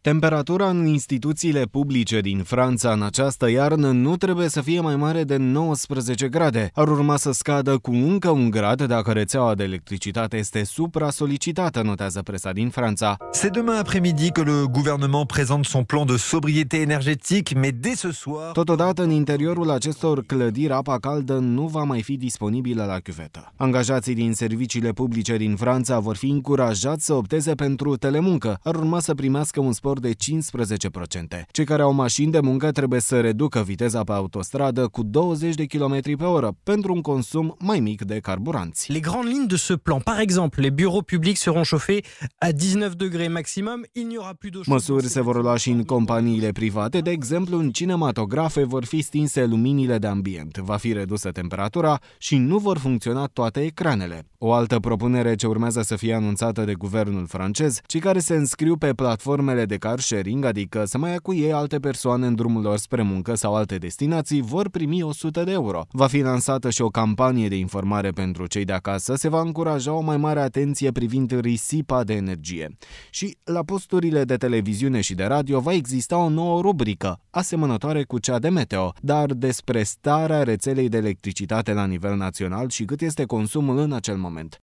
Temperatura în instituțiile publice din Franța în această iarnă nu trebuie să fie mai mare de 19 grade. Ar urma să scadă cu încă un grad dacă rețeaua de electricitate este supra-solicitată, notează presa din Franța. C'est demain après-midi que le gouvernement présente son plan de sobriété énergétique, mais dès ce soir... Totodată, în interiorul acestor clădiri, apa caldă nu va mai fi disponibilă la chiuvetă. Angajații din serviciile publice din Franța vor fi încurajați să opteze pentru telemuncă. Ar urma să primească un spor de 15%. Cei care au mașini de muncă trebuie să reducă viteza pe autostradă cu 20 de km pe oră pentru un consum mai mic de carburanți. Les grandes lignes de ce plan, par exemple, les bureaux publics seront chauffés à 19 degrés maximum, il n'y aura plus d'eau chaude. Măsuri se vor lua și în companiile private, de exemplu în cinematografe vor fi stinse luminile de ambient, va fi redusă temperatura și nu vor funcționa toate ecranele. O altă propunere ce urmează să fie anunțată de guvernul francez, cei care se înscriu pe platformele de car sharing, adică să mai ia cu ei alte persoane în drumul lor spre muncă sau alte destinații, vor primi 100 de euro. Va fi lansată și o campanie de informare pentru cei de acasă, se va încuraja o mai mare atenție privind risipa de energie. Și la posturile de televiziune și de radio va exista o nouă rubrică, asemănătoare cu cea de meteo, dar despre starea rețelei de electricitate la nivel național și cât este consumul în acel moment.